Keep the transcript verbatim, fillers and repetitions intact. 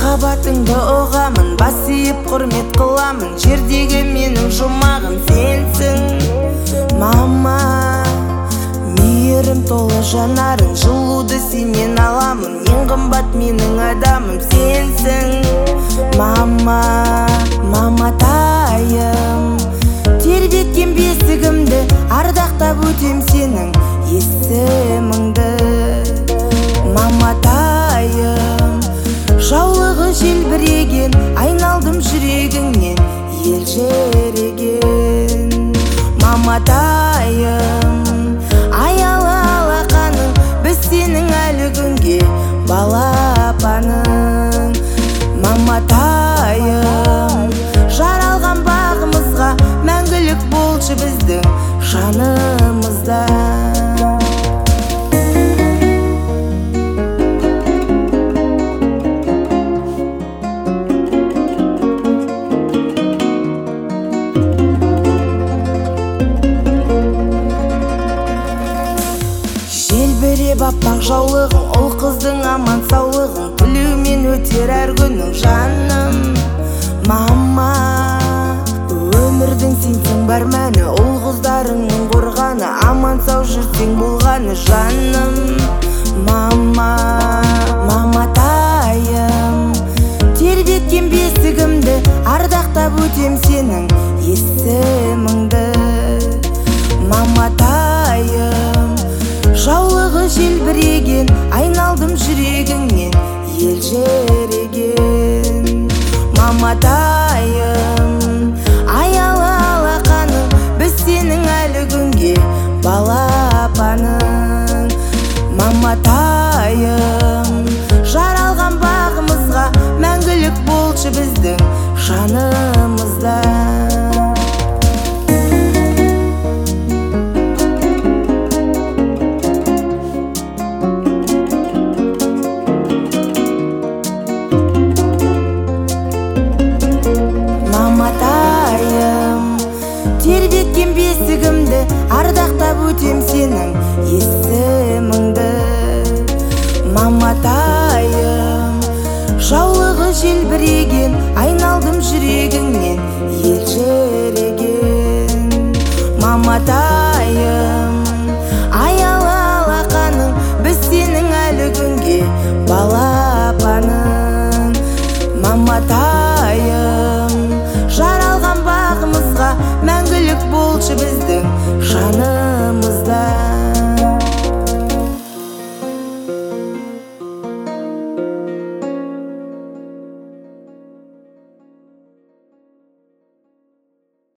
махаббатыңды ұғамын, бас иіп құрмет қыламын, жердегі менің жұмағым сенсің мама. Мейірім толы жанарың, жылуды сенен аламын, ең қымбат менің адамым сенсің мама. Маматайым, тербеткен бесігімді ардақтап өтем сенің есіміңді. Маматайым, жаулығы желбіреген, айналдым жүрегіңнен елжіреген. Маматайым, аялы алақаның, біз сенің әлі күнге балапаның. Маматайым, жаралған бағымызға мәңгілік болшы біздің жанымызда. Желбіреп аппақ жаулығың, ол қыздың аман саулығың, күлумен өтер әр күнің жаным мама. Өмірдің сенсің бар мәні, ол қыздарыңның қорғаны, аман сау жүрсең болғаны жаным мама. Маматайым, тербеткен бесігімді ардақтап өтем сенің есіміңді. Маматайым, жаулығы желбіреген, айналдым жүрегіңнен елжіреген. Маматайым, аялы алақаның, біз сенің әлі күнге балапаның. Маматайым, жаралған бағымызға мәңгілік болшы біздің жанымызда. Маматайым, тербеткен бесігімді ардақтап өтем сенің есіміңді. Маматайым, жаулығы желбіреген, айналдым жүрегіңнен елжіреген. Маматайым, аялы алақаның, біз сенің әлі күнге балапаның. Маматайым, жаралған бағымызға мәңгілік болшы біздің